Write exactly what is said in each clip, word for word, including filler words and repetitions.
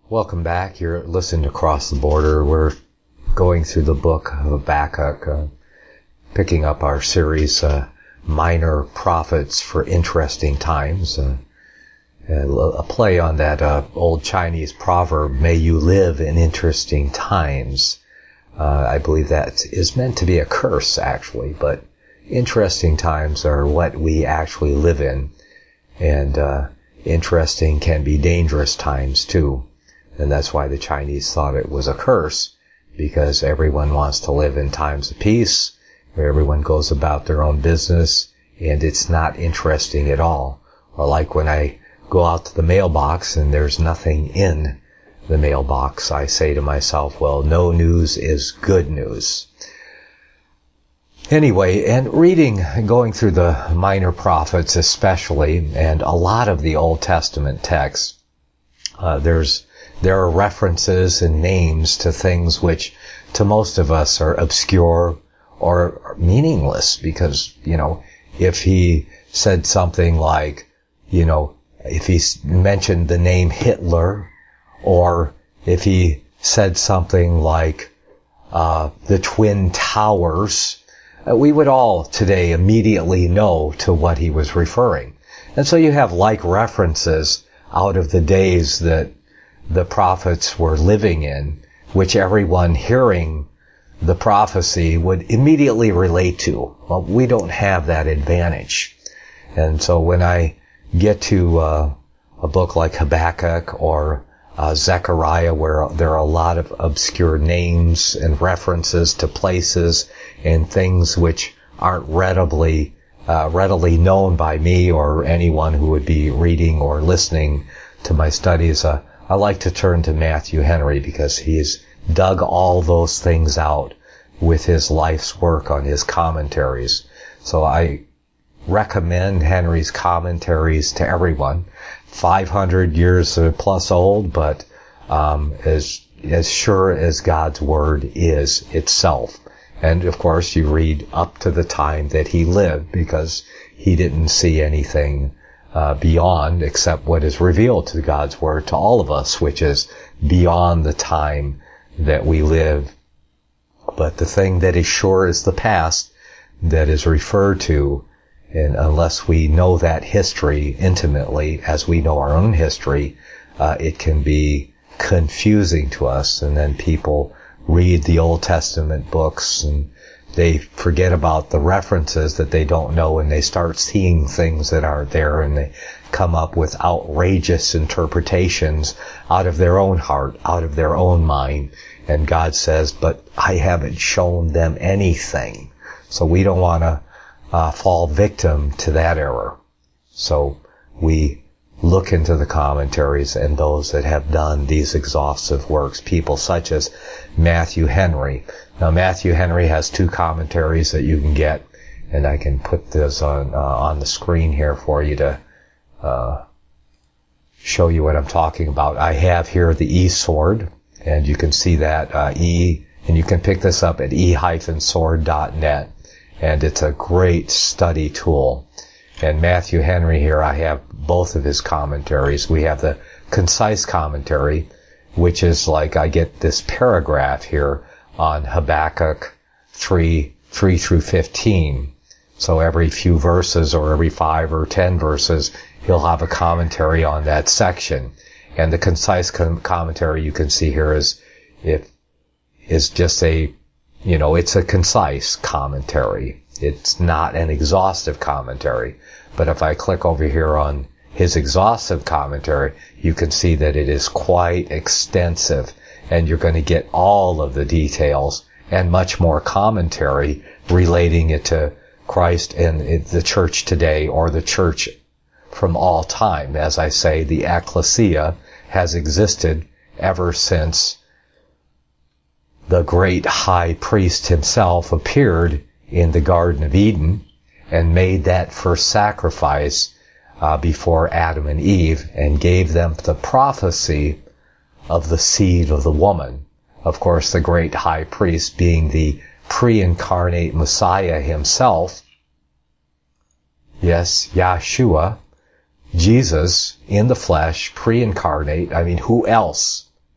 Welcome back. You're listening to Across the Border. We're going through the book of Habakkuk, uh, picking up our series, uh, Minor Prophets for Interesting Times. Uh, a play on that uh, old Chinese proverb, may you live in interesting times. Uh, I believe that is meant to be a curse, actually, but interesting times are what we actually live in. And uh, interesting can be dangerous times, too. And that's why the Chinese thought it was a curse, because everyone wants to live in times of peace, where everyone goes about their own business, and it's not interesting at all. Or like when I go out to the mailbox and there's nothing in the mailbox, I say to myself, well, no news is good news. Anyway, and reading, going through the minor prophets especially, and a lot of the Old Testament texts, uh, there's There are references and names to things which to most of us are obscure or meaningless because, you know, if he said something like, you know, if he mentioned the name Hitler, or if he said something like uh, the Twin Towers, uh, we would all today immediately know to what he was referring. And so you have like references out of the days that the prophets were living in, which everyone hearing the prophecy would immediately relate to. Well, we don't have that advantage. And so when I get to uh, a book like Habakkuk or uh, Zechariah, where there are a lot of obscure names and references to places and things which aren't readily uh, readily known by me or anyone who would be reading or listening to my studies, uh, I like to turn to Matthew Henry because he's dug all those things out with his life's work on his commentaries. So I recommend Henry's commentaries to everyone. five hundred years plus old, but um, as as sure as God's Word is itself. And of course you read up to the time that he lived because he didn't see anything Uh, beyond, except what is revealed to God's Word to all of us, which is beyond the time that we live. But the thing that is sure is the past that is referred to, and unless we know that history intimately, as we know our own history, uh, it can be confusing to us. And then people read the Old Testament books and they forget about the references that they don't know, and they start seeing things that aren't there, and they come up with outrageous interpretations out of their own heart, out of their own mind. And God says, but I haven't shown them anything. So we don't want to uh, fall victim to that error. So we look into the commentaries and those that have done these exhaustive works, people such as Matthew Henry. Now, Matthew Henry has two commentaries that you can get, and I can put this on uh, on the screen here for you to uh, show you what I'm talking about. I have here the E-Sword, and you can see that uh, E, and you can pick this up at e dash sword dot net, and it's a great study tool. And Matthew Henry here, I have both of his commentaries. We have the concise commentary, which is like I get this paragraph here on Habakkuk three, three through fifteen. So every few verses or every five or ten verses, he'll have a commentary on that section. And the concise com- commentary you can see here is, if, is just a, you know, it's a concise commentary. It's not an exhaustive commentary. But if I click over here on his exhaustive commentary, you can see that it is quite extensive, and you're going to get all of the details and much more commentary relating it to Christ and the church today, or the church from all time. As I say, the ecclesia has existed ever since the great high priest himself appeared in the Garden of Eden and made that first sacrifice uh, before Adam and Eve, and gave them the prophecy of the seed of the woman. Of course, the great high priest being the pre-incarnate Messiah himself. Yes, Yahshua, Jesus in the flesh, pre-incarnate. I mean, who else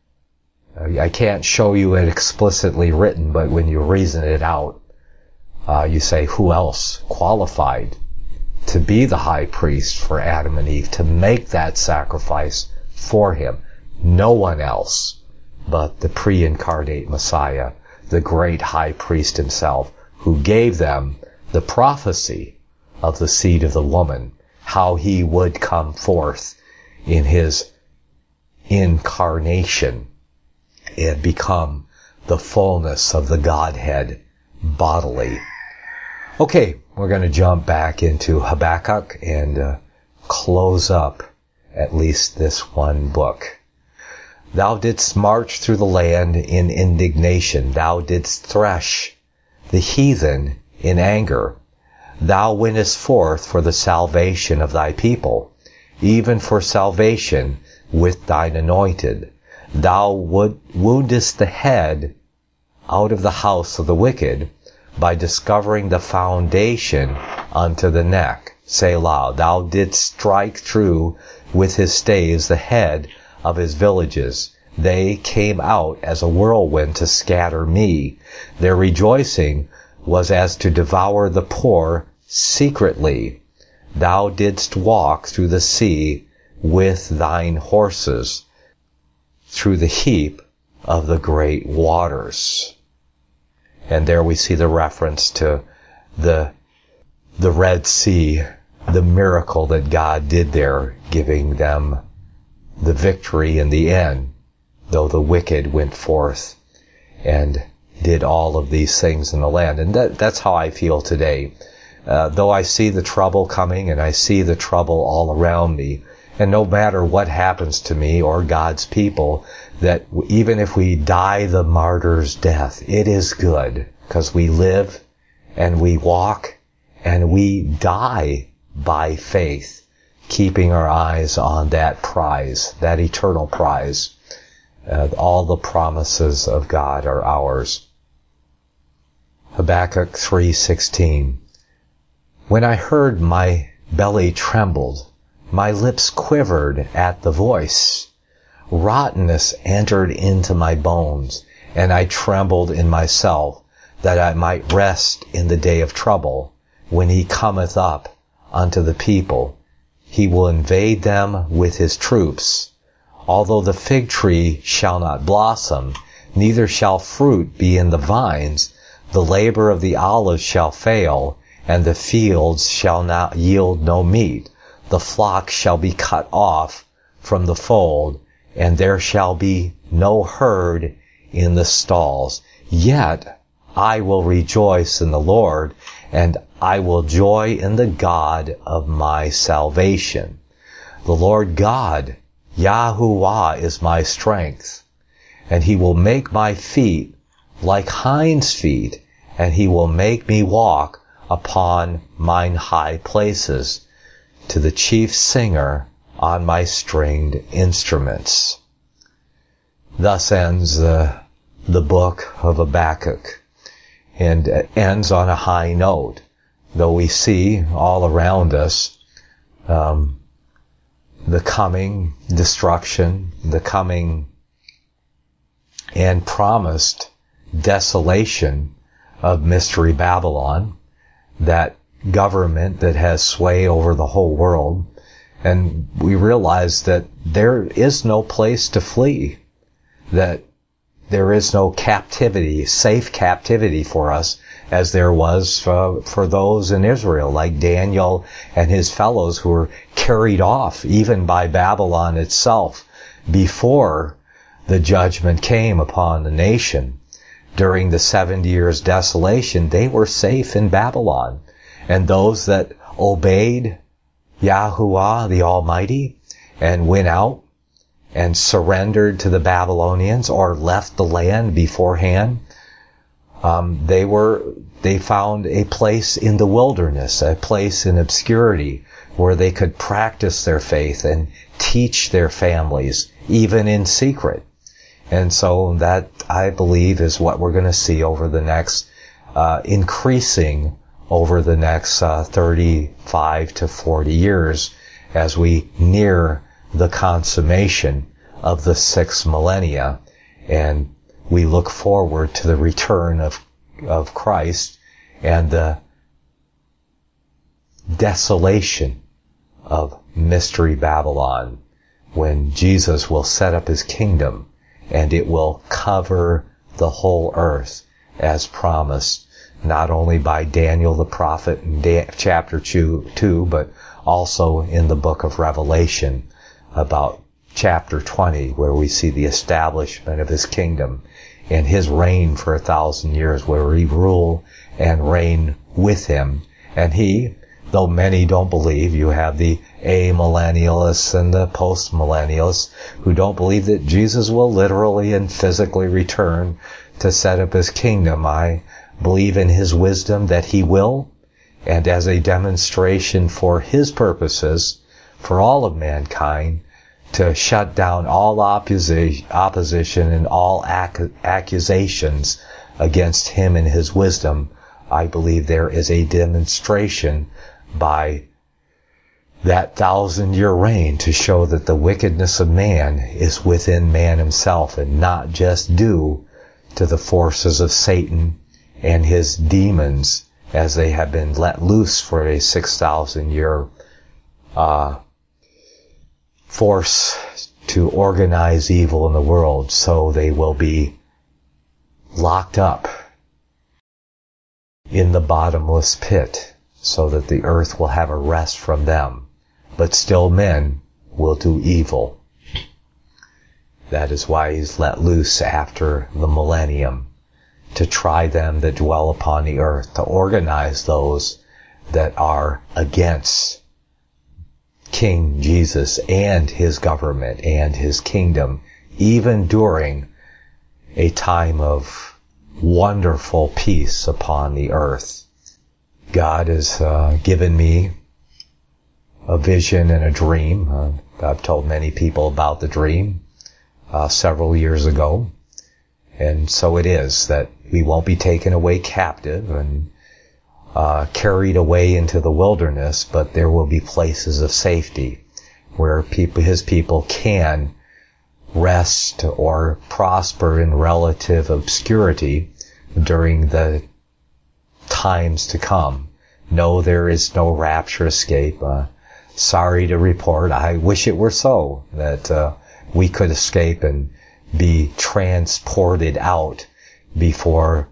Uh, I can't show you it explicitly written, but when you reason it out, uh, you say, who else qualified to be the high priest for Adam and Eve, to make that sacrifice for him? No one else but the pre-incarnate Messiah, the great high priest himself, who gave them the prophecy of the seed of the woman, how he would come forth in his incarnation and become the fullness of the Godhead bodily. Okay, we're going to jump back into Habakkuk and uh, close up at least this one book. Thou didst march through the land in indignation. Thou didst thresh the heathen in anger. Thou wentest forth for the salvation of thy people, even for salvation with thine anointed. Thou would, woundest the head out of the house of the wicked, by discovering the foundation unto the neck. Selah. Thou didst strike through with his staves the head of his villages. They came out as a whirlwind to scatter me. Their rejoicing was as to devour the poor secretly. Thou didst walk through the sea with thine horses, through the heap of the great waters. And there we see the reference to the the Red Sea, the miracle that God did there, giving them the victory in the end, though the wicked went forth and did all of these things in the land. And that, that's how I feel today. Uh, though I see the trouble coming and I see the trouble all around me, and no matter what happens to me or God's people, that even if we die the martyr's death, it is good, because we live and we walk and we die by faith, keeping our eyes on that prize, that eternal prize. Uh, all the promises of God are ours. Habakkuk three sixteen. When I heard, my belly trembled, my lips quivered at the voice. Rottenness entered into my bones, and I trembled in myself, that I might rest in the day of trouble. When he cometh up unto the people, he will invade them with his troops. Although the fig tree shall not blossom, neither shall fruit be in the vines, the labor of the olive shall fail, and the fields shall not yield no meat. The flock shall be cut off from the fold, and there shall be no herd in the stalls. Yet I will rejoice in the Lord, and I will joy in the God of my salvation. The Lord God, Yahuwah, is my strength, and he will make my feet like hinds' feet, and he will make me walk upon mine high places, to the chief singer on my stringed instruments. Thus ends uh, the book of Habakkuk, and ends on a high note, though we see all around us um, the coming destruction, the coming and promised desolation of Mystery Babylon, that government that has sway over the whole world. And we realize that there is no place to flee, that there is no captivity, safe captivity for us, as there was for, for those in Israel, like Daniel and his fellows, who were carried off even by Babylon itself before the judgment came upon the nation. During the seventy years desolation, they were safe in Babylon. And those that obeyed Yahuwah the Almighty and went out and surrendered to the Babylonians or left the land beforehand, um, they were they found a place in the wilderness, a place in obscurity where they could practice their faith and teach their families, even in secret. And so that, I believe, is what we're going to see over the next, uh, increasing over the next uh, thirty-five to forty years as we near the consummation of the sixth millennia And we look forward to the return of, of Christ and the desolation of Mystery Babylon, when Jesus will set up his kingdom and it will cover the whole earth as promised, not only by Daniel the prophet in da- chapter two, two, but also in the book of Revelation about chapter twenty, where we see the establishment of his kingdom and his reign for a thousand years, where we rule and reign with him. And he, though many don't believe, you have the amillennialists and the postmillennialists who don't believe that Jesus will literally and physically return to set up his kingdom. I believe in his wisdom that he will, and as a demonstration for his purposes, for all of mankind, to shut down all opposi- opposition and all ac- accusations against him and his wisdom. I believe there is a demonstration by that thousand-year reign to show that the wickedness of man is within man himself and not just due to the forces of Satan and his demons as they have been let loose for a six thousand year uh, force to organize evil in the world. So they will be locked up in the bottomless pit so that the earth will have a rest from them. But still men will do evil. That is why he's let loose after the millennium, to try them that dwell upon the earth, to organize those that are against King Jesus and his government and his kingdom, even during a time of wonderful peace upon the earth. God has uh, given me a vision and a dream. Uh, I've told many people about the dream uh, several years ago. And so it is that we won't be taken away captive and uh, carried away into the wilderness, but there will be places of safety where people, his people can rest or prosper in relative obscurity during the times to come. No, there is no rapture escape. Uh, sorry to report, I wish it were so, that uh, we could escape and be transported out before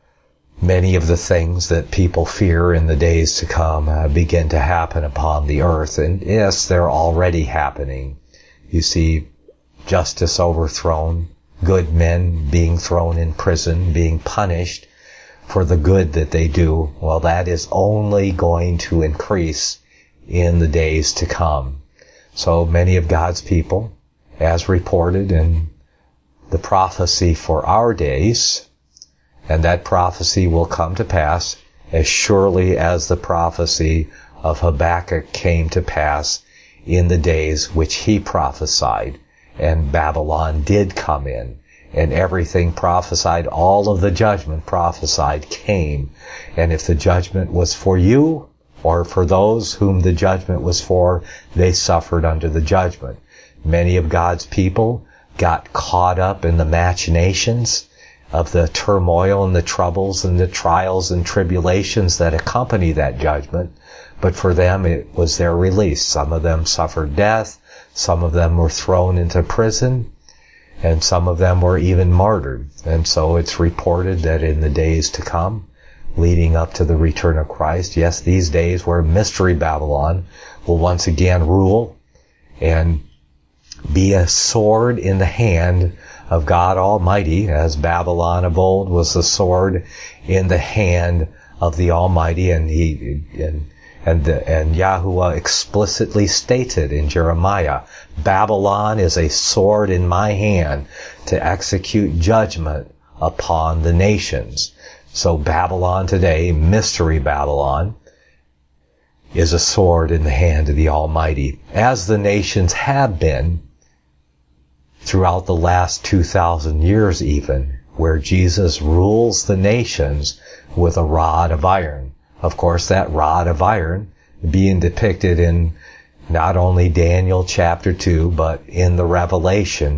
many of the things that people fear in the days to come uh, begin to happen upon the earth. And yes, they're already happening. You see justice overthrown, good men being thrown in prison, being punished for the good that they do. Well, that is only going to increase in the days to come. So many of God's people, as reported in the prophecy for our days, and that prophecy will come to pass as surely as the prophecy of Habakkuk came to pass in the days which he prophesied, and Babylon did come in, and everything prophesied, all of the judgment prophesied came. And if the judgment was for you, or for those whom the judgment was for, they suffered under the judgment. Many of God's people got caught up in the machinations of the turmoil and the troubles and the trials and tribulations that accompany that judgment. But for them, it was their release. Some of them suffered death. Some of them were thrown into prison. And some of them were even martyred. And so it's reported that in the days to come, leading up to the return of Christ, yes, these days where Mystery Babylon will once again rule and be a sword in the hand of God Almighty, as Babylon of old was the sword in the hand of the Almighty. And he and and and Yahuwah explicitly stated in Jeremiah, Babylon is a sword in my hand to execute judgment upon the nations. So Babylon today, Mystery Babylon, is a sword in the hand of the Almighty, as the nations have been throughout the last two thousand years even, where Jesus rules the nations with a rod of iron. Of course, that rod of iron being depicted in not only Daniel chapter two, but in the Revelation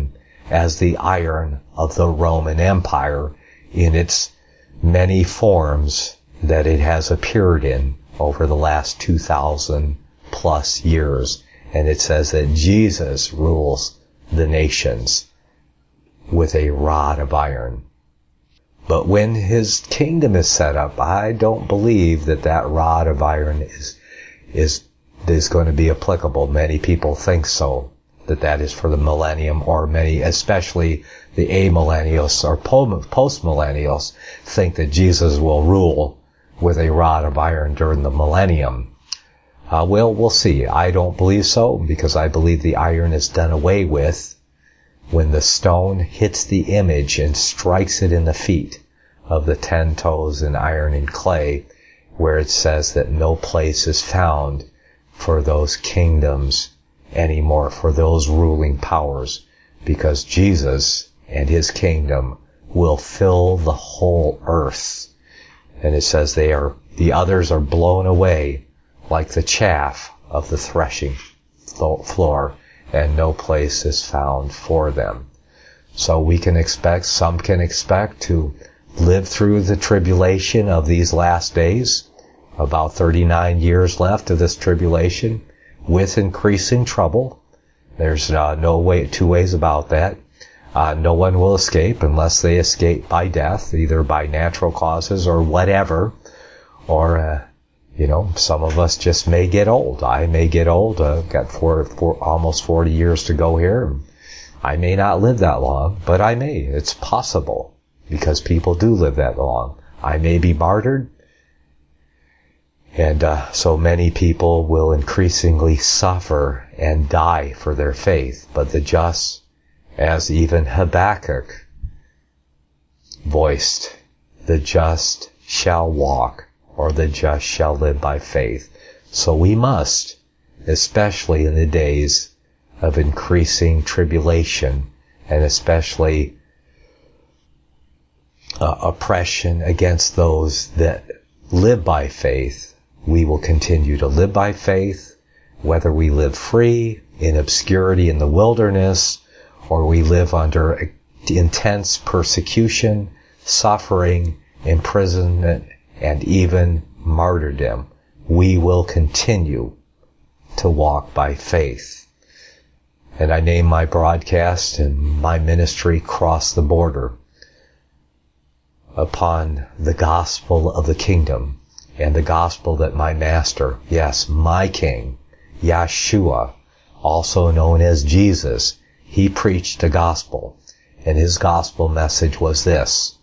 as the iron of the Roman Empire in its many forms that it has appeared in over the last two thousand plus years. And it says that Jesus rules the nations with a rod of iron. But when his kingdom is set up, I don't believe that that rod of iron is is is going to be applicable. Many people think so, that that is for the millennium, or many, especially the amillennials or post-millennials, think that Jesus will rule with a rod of iron during the millennium. Uh, well, we'll see. I don't believe so, because I believe the iron is done away with when the stone hits the image and strikes it in the feet of the ten toes in iron and clay, where it says that no place is found for those kingdoms anymore, for those ruling powers, because Jesus and his kingdom will fill the whole earth. And it says they are, the others are blown away like the chaff of the threshing floor, and no place is found for them. So we can expect, some can expect to live through the tribulation of these last days, about thirty-nine years left of this tribulation, with increasing trouble. There's uh, no way, two ways about that. Uh, no one will escape unless they escape by death, either by natural causes or whatever. Or, uh, you know, some of us just may get old. I may get old. Uh, got four, four, almost forty years to go here. I may not live that long, but I may. It's possible, because people do live that long. I may be martyred. And uh, so many people will increasingly suffer and die for their faith. But the just, as even Habakkuk voiced, the just shall walk, or the just shall live by faith. So we must, especially in the days of increasing tribulation, and especially uh, oppression against those that live by faith, we will continue to live by faith, whether we live free in obscurity in the wilderness, or we live under intense persecution, suffering, imprisonment, and even martyrdom. We will continue to walk by faith. And I name my broadcast and my ministry Cross the Border upon the gospel of the kingdom, and the gospel that my master, yes, my King, Yeshua, also known as Jesus, he preached the gospel. And his gospel message was this: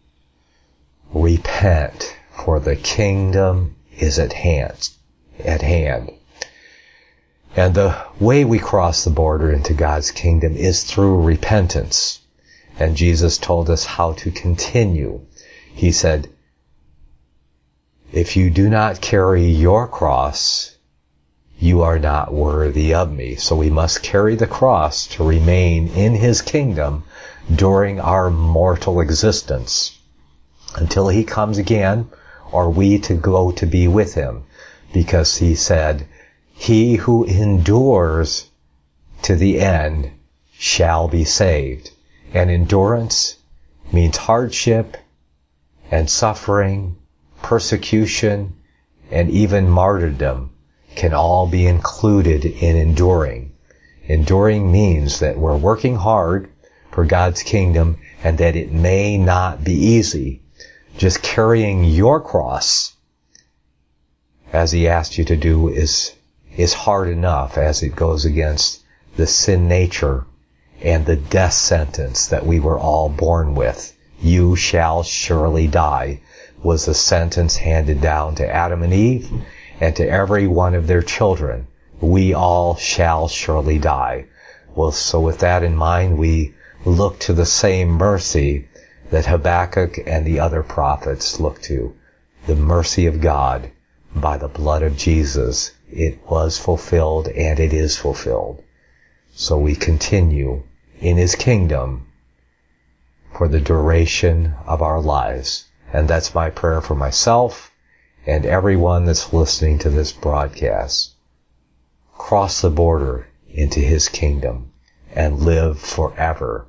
repent, for the kingdom is at hand. At hand. And the way we cross the border into God's kingdom is through repentance. And Jesus told us how to continue. He said, if you do not carry your cross, you are not worthy of me. So we must carry the cross to remain in his kingdom during our mortal existence, until he comes again, or we to go to be with him. Because he said, he who endures to the end shall be saved. And endurance means hardship and suffering, persecution, and even martyrdom can all be included in enduring. Enduring means that we're working hard for God's kingdom, and that it may not be easy. Just carrying your cross, as he asked you to do, is is hard enough, as it goes against the sin nature and the death sentence that we were all born with. You shall surely die was the sentence handed down to Adam and Eve and to every one of their children. We all shall surely die. Well, so with that in mind, we look to the same mercy that Habakkuk and the other prophets look to. The mercy of God by the blood of Jesus. It was fulfilled, and it is fulfilled. So we continue in his kingdom for the duration of our lives. And that's my prayer for myself and everyone that's listening to this broadcast. Cross the border into his kingdom and live forever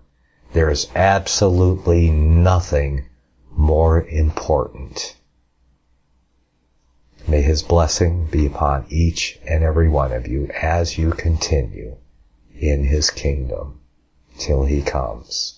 There is absolutely nothing more important. May His blessing be upon each and every one of you as you continue in His kingdom till He comes.